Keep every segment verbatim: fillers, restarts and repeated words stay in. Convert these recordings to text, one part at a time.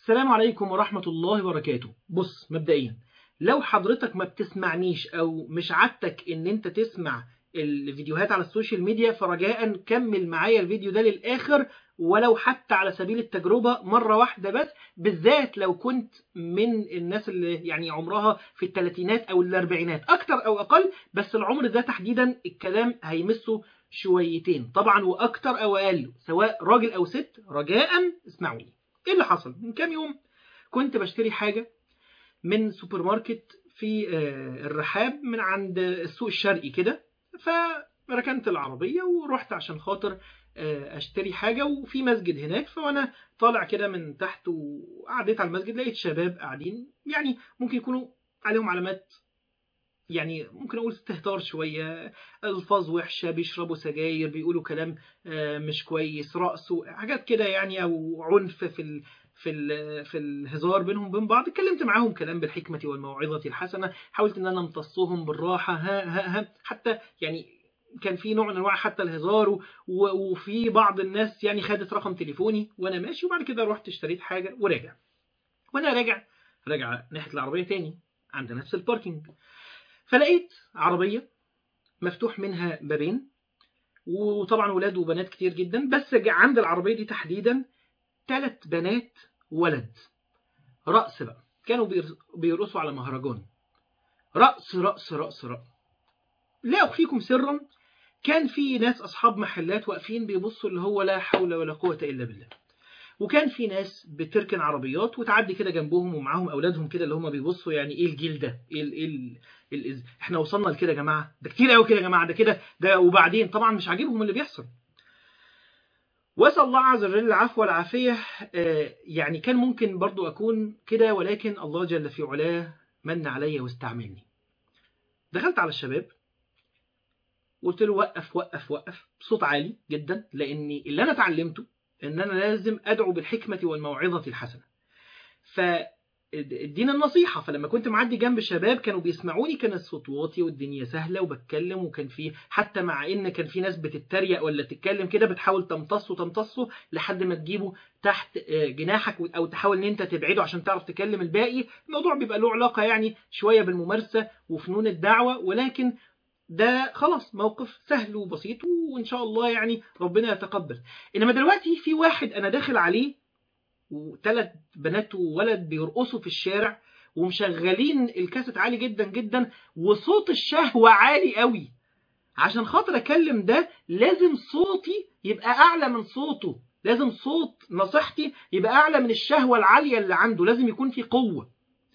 السلام عليكم ورحمة الله وبركاته. بص، مبدئيا لو حضرتك ما بتسمعنيش او مش عادتك ان انت تسمع الفيديوهات على السوشيال ميديا، فرجاء كمل معايا الفيديو ده للآخر، ولو حتى على سبيل التجربة مرة واحدة بس، بالذات لو كنت من الناس اللي يعني عمرها في الثلاثينات او الاربعينات اكتر او اقل، بس العمر ده تحديدا الكلام هيمسه شويتين طبعا، واكتر او اقل، سواء راجل او ست، رجاء اسمعوني. ايه اللي حصل؟ من كام يوم كنت بشتري حاجة من سوبر ماركت في الرحاب من عند السوق الشرقي كده، فركنت العربية ورحت عشان خاطر اشتري حاجة، وفي مسجد هناك، فوانا طالع كده من تحت وقعدت على المسجد لقيت شباب قاعدين، يعني ممكن يكونوا عليهم علامات، يعني ممكن اقول استهتار شوية، الفاظ وحشة، بيشربوا سجاير، بيقولوا كلام مش كويس، رقص حاجات كده يعني، او عنف في ال في ال في الهزار بينهم وبين بعض. اتكلمت معاهم كلام بالحكمة والموعظة الحسنة، حاولت ان انا امتصهم بالراحة، ها ها ها حتى يعني كان في نوع من انواع حتى الهزار، وفي بعض الناس يعني خدت رقم تليفوني وانا ماشي، وبعد كده رحت اشتريت حاجة وراجع. وانا راجع راجع ناحية العربية تاني عند نفس الباركينج، فلقيت عربية مفتوح منها بابين، وطبعا ولاد وبنات كتير جدا، بس عند العربية دي تحديدا ثلاث بنات ولد، رقص بقى، كانوا بيرقصوا على مهرجان، رقص رقص رقص رقص. لا أخفيكم سرا، كان في ناس أصحاب محلات واقفين بيبصوا اللي هو لا حول ولا قوة إلا بالله، وكان في ناس بتركن عربيات وتعدي كده جنبهم ومعاهم اولادهم كده، اللي هم بيبصوا يعني ايه الجيل ده، ايه ال ايه ال ال احنا وصلنا لكده يا جماعه، ده كتير قوي كده يا جماعه، ده كده ده. وبعدين طبعا مش عاجبهم اللي بيحصل، واسال الله عز وجل العفو والعافيه. آه يعني كان ممكن برضو اكون كده، ولكن الله جل في علاه من علي واستعملني. دخلت على الشباب وقلت له وقف وقف وقف بصوت عالي جدا، لاني اللي انا اتعلمته ان انا لازم ادعو بالحكمه والموعظه الحسنه، فادينا النصيحة. فلما كنت معدي جنب الشباب كانوا بيسمعوني، كان الصوت واطي والدنيا سهلة وبتكلم، وكان في حتى مع ان كان في ناس بتتريق ولا تتكلم كده بتحاول تمتصه تمتصه لحد ما تجيبه تحت جناحك، او تحاول ان انت تبعده عشان تعرف تكلم الباقي. الموضوع بيبقى له علاقة يعني شوية بالممارسة وفنون الدعوة، ولكن ده خلاص موقف سهل وبسيط، وان شاء الله يعني ربنا يتقبل. انما دلوقتي في واحد انا داخل عليه وثلاث بنات وولد بيرقصوا في الشارع، ومشغلين الكاسيت عالي جدا جدا، وصوت الشهوة عالي قوي. عشان خاطر اكلم ده لازم صوتي يبقى اعلى من صوته، لازم صوت نصيحتي يبقى اعلى من الشهوة العالية اللي عنده، لازم يكون في قوة.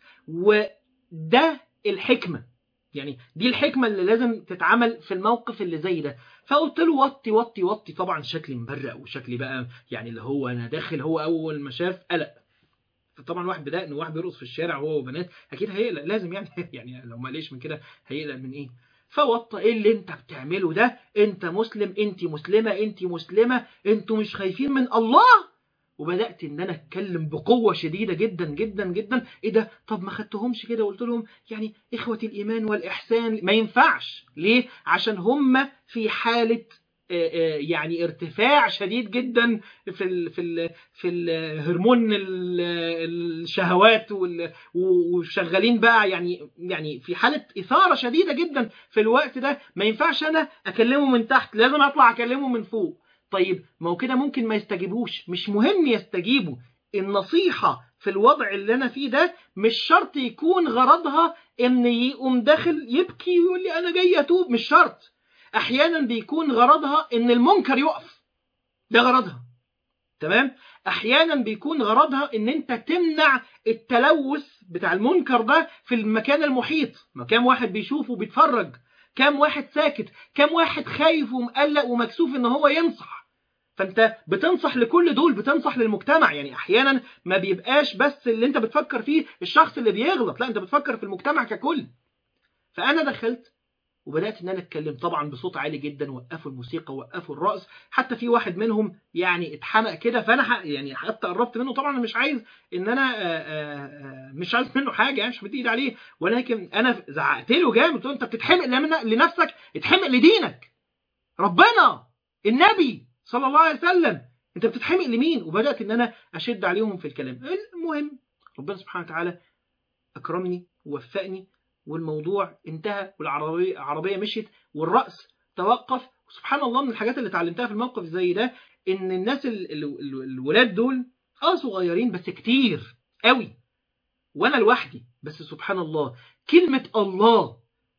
وده الحكمة، يعني دي الحكمة اللي لازم تتعمل في الموقف اللي زي ده. فقلت له وطي وطي وطي، طبعا شكلي مبرق وشكلي بقى يعني اللي هو انا داخل، هو اول ما شاف قلق. طبعا واحد بدأ ان واحد بيرقص في الشارع هو وبنات اكيد هيقلق، لازم يعني يعني لو ما ليش من كده هيقلق من ايه؟ فوطى، ايه اللي انت بتعمله ده؟ انت مسلم، انت مسلمة، انت مسلمة، انتوا مش خايفين من الله؟ وبدأت ان انا اتكلم بقوة شديدة جدا جدا جدا. ايه ده؟ طب ما خدتهمش كده؟ قلت لهم يعني اخوة الايمان والاحسان، ما ينفعش. ليه؟ عشان هم في حالة يعني ارتفاع شديد جدا في ال في ال في الهرمون الشهوات، وشغالين بقى يعني يعني في حالة إثارة شديدة جدا في الوقت ده. ما ينفعش انا اكلمه من تحت، لازم اطلع اكلمه من فوق. طيب ما هو كده ممكن ما يستجيبوش، مش مهم يستجيبوا. النصيحة في الوضع اللي أنا فيه ده مش شرط يكون غرضها إن يقوم داخل يبكي ويقول لي أنا جاي أتوب، مش شرط. أحيانا بيكون غرضها إن المنكر يقف، ده غرضها، تمام؟ أحيانا بيكون غرضها إن أنت تمنع التلوث بتاع المنكر ده في المكان المحيط. ما كام واحد بيشوفه وبيتفرج، كام واحد ساكت، كام واحد خايف ومقلق ومكسوف إن هو ينصح. فانت بتنصح لكل دول، بتنصح للمجتمع. يعني احيانا ما بيبقاش بس اللي انت بتفكر فيه الشخص اللي بيغلط، لا انت بتفكر في المجتمع ككل. فانا دخلت وبدات ان انا اتكلم طبعا بصوت عالي جدا، وقفوا الموسيقى وقفوا الرقص، حتى في واحد منهم يعني اتحمق كده، فانا يعني حتى قربت منه. طبعا انا مش عايز ان انا آآ آآ مش عايز منه حاجه، يعني مش مدي عليه، ولكن انا زعقت له جامد، قلت له انت بتتحمق لنفسك، اتحمق لدينك، ربنا النبي صلى الله عليه وسلم انت بتتحمق لمين؟ وبدأت ان انا اشد عليهم في الكلام. المهم ربنا سبحانه وتعالى اكرمني ووفقني والموضوع انتهى، والعربية العربية مشيت والرأس توقف. سبحان الله، من الحاجات اللي اتعلمتها في الموقف زي ده ان الناس ال ال ال الولاد دول اه صغيرين بس كتير قوي، وانا لوحدي، بس سبحان الله كلمة الله،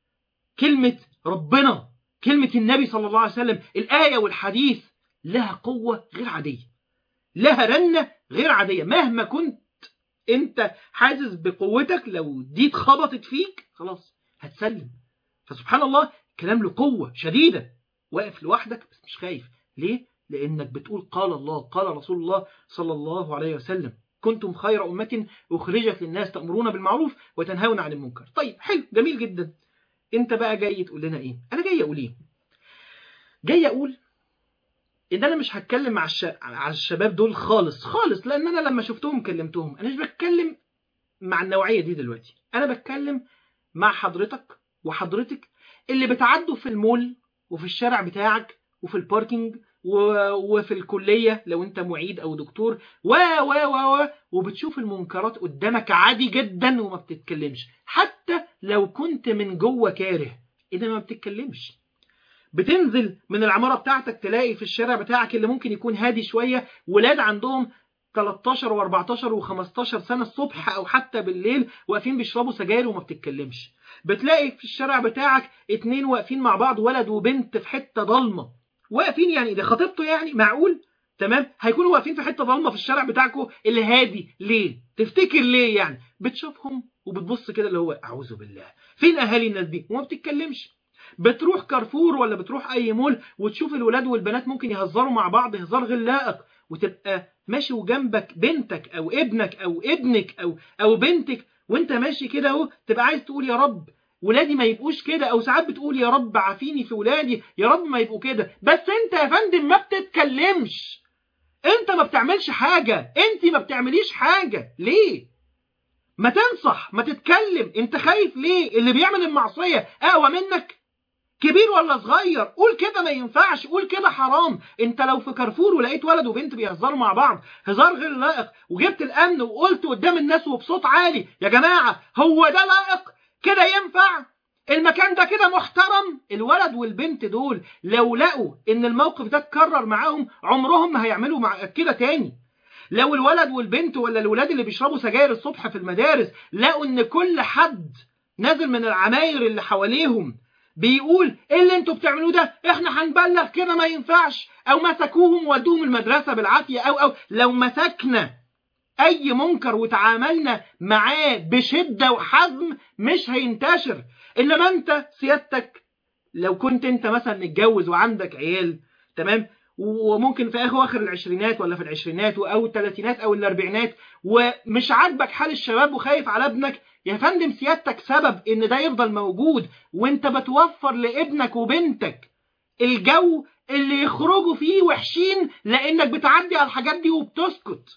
كلمة ربنا، كلمة النبي صلى الله عليه وسلم، الآية والحديث لها قوة غير عادية، لها رنة غير عادية. مهما كنت انت حاسس بقوتك، لو دي اتخبطت فيك خلاص هتسلم. فسبحان الله كلام له قوة شديدة، واقف لوحدك بس مش خايف. ليه؟ لأنك بتقول قال الله قال رسول الله صلى الله عليه وسلم كنتم خير أمة أخرجت للناس تأمرون بالمعروف وتنهون عن المنكر. طيب حلو جميل جدا. انت بقى جاي تقول لنا ايه؟ انا جاي اقول ايه؟ جاي اقول ان انا مش هتكلم مع الش... على الشباب دول خالص خالص، لان انا لما شفتهم كلمتهم. انا مش بتكلم مع النوعية دي دلوقتي، انا بتكلم مع حضرتك وحضرتك اللي بتعدوا في المول وفي الشارع بتاعك وفي الباركينج و... وفي الكلية لو انت معيد او دكتور و و و و وبتشوف المنكرات قدامك عادي جدا وما بتتكلمش، حتى لو كنت من جوه كاره اذا ما بتتكلمش. بتنزل من العمارة بتاعتك تلاقي في الشارع بتاعك اللي ممكن يكون هادي شوية ولاد عندهم تلتاشر واربعتاشر وخمستاشر سنة الصبح او حتى بالليل واقفين بيشربوا سجاير وما بتتكلمش. بتلاقي في الشارع بتاعك اتنين واقفين مع بعض، ولد وبنت في حتة ضلمة واقفين، يعني ده خطيبته يعني معقول؟ تمام، هيكونوا واقفين في حتة ضلمة في الشارع بتاعكم اللي هادي. ليه؟ تفتكر ليه يعني؟ بتشوفهم وبتبص كده اللي هو اعوذ بالله، فين اهالي الناس دي؟ وما بتتكلمش. بتروح كارفور ولا بتروح اي مول وتشوف الولاد والبنات ممكن يهزروا مع بعض هزار غير لائق، وتبقى ماشي وجنبك بنتك او ابنك او ابنك او او بنتك وانت ماشي كده اهو تبقى عايز تقول يا رب ولادي ما يبقوش كده، او ساعات بتقول يا رب عافيني في ولادي، يا رب ما يبقوا كده. بس انت يا فندم ما بتتكلمش، انت ما بتعملش حاجة، انت ما بتعمليش حاجة. ليه؟ ما تنصح، ما تتكلم. انت خايف ليه؟ اللي بيعمل المعصية اقوى منك؟ كبير ولا صغير؟ قول كده ما ينفعش، قول كده حرام. انت لو في كارفور ولقيت ولد وبنت بيهزروا مع بعض هزار غير لائق وجبت الامن وقلت قدام الناس وبصوت عالي يا جماعة هو ده لائق؟ كده ينفع؟ المكان ده كده محترم؟ الولد والبنت دول لو لقوا ان الموقف ده اتكرر معاهم عمرهم ما هيعملوا مع كده تاني. لو الولد والبنت ولا الولاد اللي بيشربوا سجاير الصبح في المدارس لقوا ان كل حد نازل من العماير اللي حواليهم بيقول ايه اللي انتوا بتعملوه ده، احنا هنبلغ كده ما ينفعش، او مسكوهم وودوهم المدرسة بالعافية، او او لو مسكنا اي منكر وتعاملنا معاه بشدة وحزم مش هينتشر. انما انت سيادتك لو كنت انت مثلا متجوز وعندك عيال تمام، وممكن في اخر العشرينات ولا في العشرينات او الثلاثينات او الاربعينات ومش عاجبك حال الشباب وخايف على ابنك، يا فندم سيادتك سبب ان ده يفضل موجود، وانت بتوفر لابنك وبنتك الجو اللي يخرجوا فيه وحشين لانك بتعدي على الحاجات دي وبتسكت.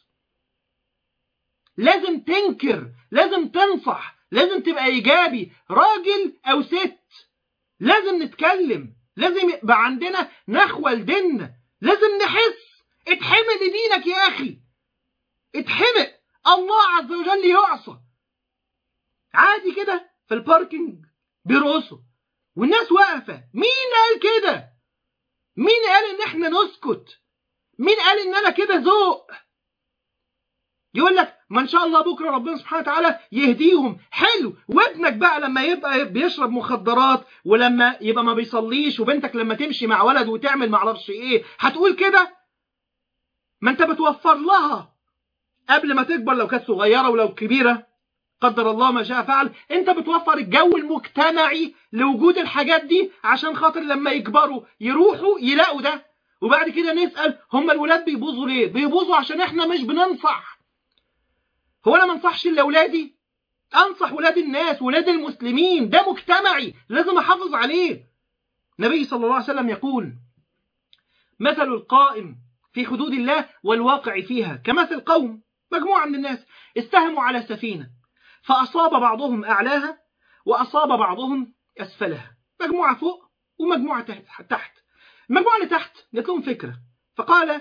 لازم تنكر، لازم تنصح، لازم تبقى ايجابي، راجل او ست. لازم نتكلم، لازم يبقى عندنا نخوة لديننا، لازم نحس. اتحمق لدينك يا اخي، اتحمق. الله عز وجل يعصى. عادي كده في الباركينج بيرقصوا والناس واقفة. مين قال كده؟ مين قال ان احنا نسكت؟ مين قال ان انا كده ذوق؟ يقول لك ما ان شاء الله بكره ربنا سبحانه وتعالى يهديهم. حلو، وابنك بقى لما يبقى بيشرب مخدرات ولما يبقى ما بيصليش، وبنتك لما تمشي مع ولد وتعمل ما اعرفش ايه هتقول كده؟ ما انت بتوفر لها قبل ما تكبر، لو كانت صغيره ولو كبيره قدر الله ما شاء فعل، انت بتوفر الجو المجتمعي لوجود الحاجات دي عشان خاطر لما يكبروا يروحوا يلاقوا ده. وبعد كده نسأل هم الولاد بيبوظوا ليه؟ بيبوظوا عشان احنا مش بننصح. هو انا ما انصحش لاولادي؟ انصح ولاد الناس، ولاد المسلمين، ده مجتمعي لازم احافظ عليه. النبي صلى الله عليه وسلم يقول مثل القائم في حدود الله والواقع فيها كمثل قوم، مجموعة من الناس استهموا على سفينة فأصاب بعضهم أعلاها وأصاب بعضهم أسفلها، مجموعة فوق ومجموعة تحت. المجموعة اللي تحت جات لهم فكرة فقال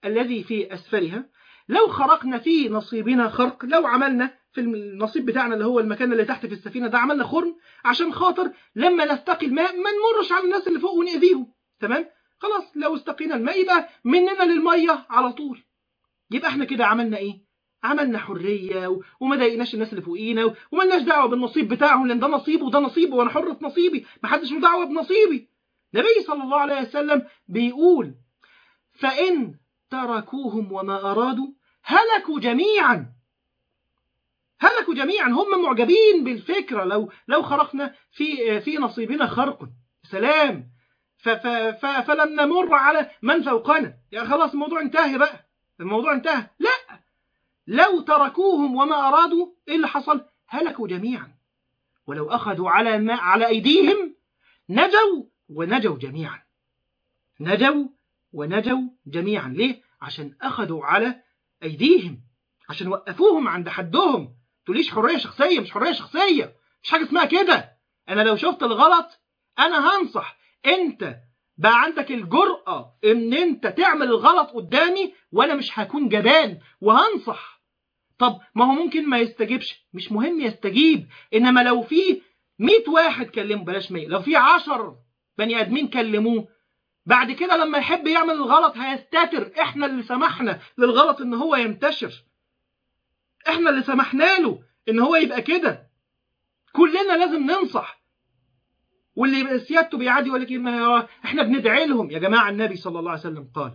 الذي في أسفلها، لو خرقنا في نصيبنا خرق، لو عملنا في النصيب بتاعنا اللي هو المكان اللي تحت في السفينة ده عملنا خرم عشان خاطر لما نستقي الماء ما نمرش على الناس اللي فوق ونأذيهم. تمام؟ خلاص لو استقينا الماء يبقى مننا للمية على طول. يبقى احنا كده عملنا ايه؟ عملنا حرية وما ضايقناش الناس اللي فوقينا وما لناش دعوة بالنصيب بتاعهم، لان ده نصيبه وده نصيبه وانا حر في نصيبي، ما حدش له دعوة بنصيبي. النبي صلى الله عليه وسلم بيقول: فإن تركوهم وما أرادوا هلكوا جميعا. هلكوا جميعا، هم معجبين بالفكرة. لو لو خرقنا في في نصيبنا خرق سلام ف ف ف فلم نمر على من فوقنا، يعني خلاص الموضوع انتهى بقى، الموضوع انتهى. لا، لو تركوهم وما أرادوا ايه اللي حصل؟ هلكوا جميعا. ولو أخذوا على ما على أيديهم نجوا ونجوا جميعا. نجوا ونجوا جميعا. ليه؟ عشان أخذوا على أيديهم، عشان وقفوهم عند حدهم. تقوليش حرية شخصية، مش حرية شخصية، مش حاجة اسمها كده. أنا لو شفت الغلط أنا هنصح. أنت بقى عندك الجرأة إن أنت تعمل الغلط قدامي وأنا مش هكون جبان وهنصح. طب ما هو ممكن ما يستجيبش، مش مهم يستجيب. إنما لو في مئة واحد كلمه، بلاش مية، لو في عشر بني آدمين كلموه، بعد كده لما يحب يعمل الغلط هيستتر. احنا اللي سمحنا للغلط ان هو ينتشر، احنا اللي سمحنا له ان هو يبقى كده. كلنا لازم ننصح. واللي سيادته بيعادي يقول لك احنا بندعي لهم. يا جماعه النبي صلى الله عليه وسلم قال: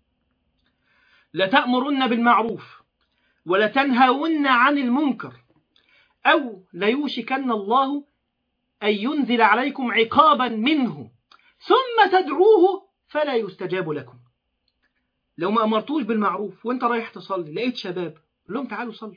لتأمرن بالمعروف ولتنهون عن المنكر او ليوشكن الله ان ينزل عليكم عقابا منه ثم تدعوه فلا يستجاب لكم. لو ما أمرتوش بالمعروف وانت رايح تصلي لقيت شباب، قول لهم تعالوا صلوا.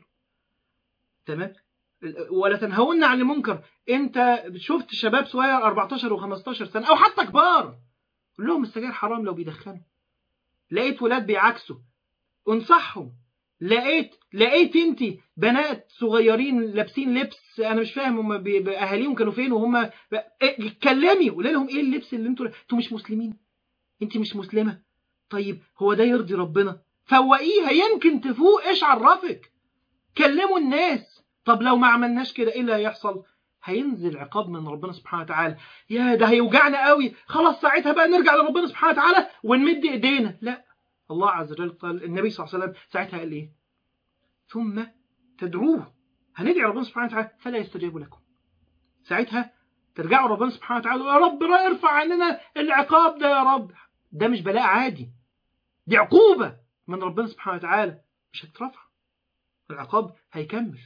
تمام؟ ولا تنهون عن المنكر. انت شفت شباب صغير أربعتاشر وخمستاشر سنة او حتى كبار، قول لهم السجاير حرام لو بيدخنوا. لقيت ولاد بيعكسوا، انصحهم. لقيت لقيت انت بنات صغيرين لابسين لبس انا مش فاهم هم اهاليهم كانوا فين وهم اتكلمي وقولي لهم ايه اللبس اللي انتوا انتوا مش مسلمين، انت مش مسلمه. طيب هو ده يرضي ربنا؟ فوقيها يمكن تفوق. ايش عرفك؟ كلموا الناس. طب لو ما عملناش كده ايه اللي هيحصل؟ هينزل عقاب من ربنا سبحانه وتعالى. يا ده هيوجعنا قوي. خلاص ساعتها بقى نرجع لربنا سبحانه وتعالى ونمد ايدينا. لا، الله عز وجل قال، النبي صلى الله عليه وسلم ساعتها قال ايه؟ ثم تدعوه. هندعي ربنا سبحانه وتعالى فلا يستجيب لكم. ساعتها ترجعوا ربنا سبحانه وتعالى: يا رب ارفع عننا العقاب ده يا رب. ده مش بلاء عادي، دي عقوبة من ربنا سبحانه وتعالى. مش هتترفع، العقاب هيكمل.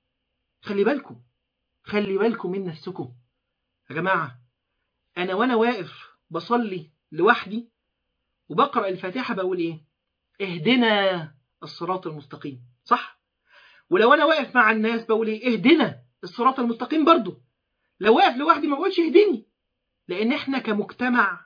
خلي بالكم، خلي بالكم من نفسكم يا جماعة. أنا وأنا واقف بصلي لوحدي وبقرأ الفاتحة بقول إيه؟ اهدنا الصراط المستقيم، صح؟ ولو أنا واقف مع الناس بقول إيه؟ اهدنا الصراط المستقيم برضو. لو واقف لوحدي ما بقولش اهدني، لأن إحنا كمجتمع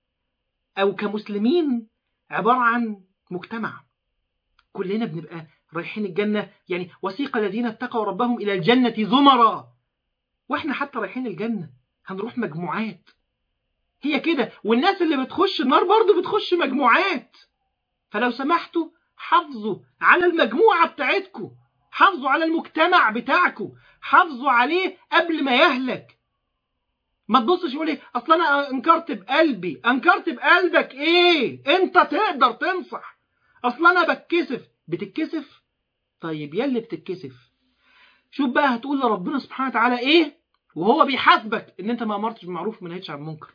أو كمسلمين عبارة عن مجتمع، كلنا بنبقى رايحين الجنة. يعني وسيق الذين اتقوا ربهم إلى الجنة زمرا، وإحنا حتى رايحين الجنة هنروح مجموعات. هي كده. والناس اللي بتخش النار برضو بتخش مجموعات. فلو سمحتوا حافظوا على المجموعة بتاعتكم، حافظوا على المجتمع بتاعكم، حافظوا عليه قبل ما يهلك. ما تبصش يقول ايه اصل انا انكرت بقلبي. انكرت بقلبك ايه؟ انت تقدر تنصح. اصل انا بتكسف. بتتكسف؟ طيب يلي بتتكسف شوف بقى هتقول لربنا سبحانه وتعالى ايه وهو بيحاسبك ان انت ما امرتش بالمعروف وما نهيتش عن المنكر.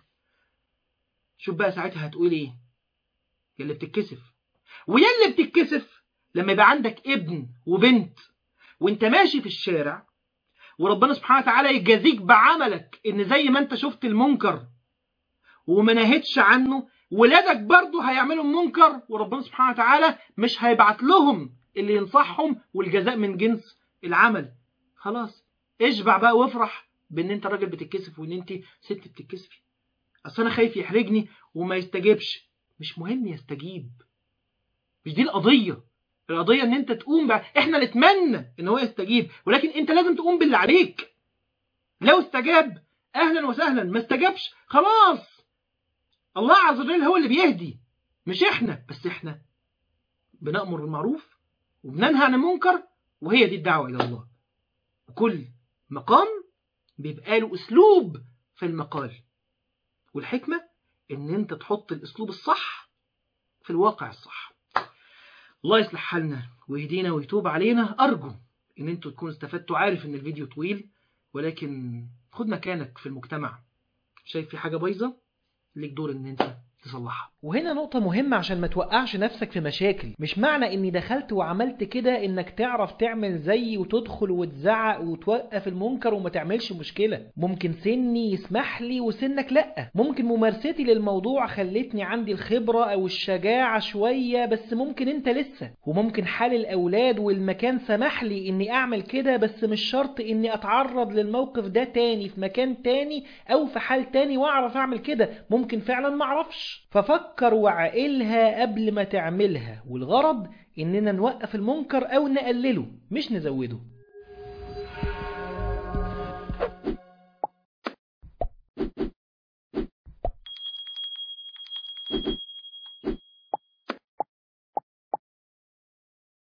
شوف بقى ساعتها هتقول ايه يلي بتتكسف. ويلي بتتكسف لما يبقى عندك ابن وبنت وانت ماشي في الشارع وربنا سبحانه وتعالى يجازيك بعملك ان زي ما انت شفت المنكر وما نهيتش عنه، ولادك برضه هيعملوا المنكر وربنا سبحانه وتعالى مش هيبعت لهم اللي ينصحهم، والجزاء من جنس العمل. خلاص اشبع بقى وافرح بان انت راجل بتتكسف وان انت ست بتتكسفي. اصل انا خايف يحرجني وما يستجيبش. مش مهم يستجيب، مش دي القضية. القضية ان انت تقوم بقى. احنا نتمنى ان هو يستجيب، ولكن انت لازم تقوم باللي عليك. لو استجاب اهلا وسهلا، ما استجابش خلاص. الله عز وجل هو اللي بيهدي مش احنا. بس احنا بنأمر بالمعروف وبننهى عن المنكر، وهي دي الدعوة إلى الله. وكل مقام بيبقى له أسلوب في المقال، والحكمة إن أنت تحط الأسلوب الصح في الواقع الصح. الله يصلح حالنا ويهدينا ويتوب علينا. أرجو إن أنتوا تكونوا استفدتوا. عارف إن الفيديو طويل، ولكن خد مكانك في المجتمع. شايف في حاجة بايظة، ليك دور إن أنت تصلحها. وهنا نقطة مهمة عشان ما توقعش نفسك في مشاكل. مش معنى اني دخلت وعملت كده انك تعرف تعمل زي وتدخل وتزعق وتوقف المنكر وما تعملش مشكلة. ممكن سني يسمح لي وسنك لأ، ممكن ممارستي للموضوع خلتني عندي الخبرة او الشجاعة شوية، بس ممكن انت لسه. وممكن حال الاولاد والمكان سمح لي اني اعمل كده، بس مش شرط اني اتعرض للموقف ده تاني في مكان تاني او في حال تاني واعرف اعمل كده. ممكن فعلا معرفش. ففكر وعقلها قبل ما تعملها، والغرض إننا نوقف المنكر أو نقلله مش نزوده.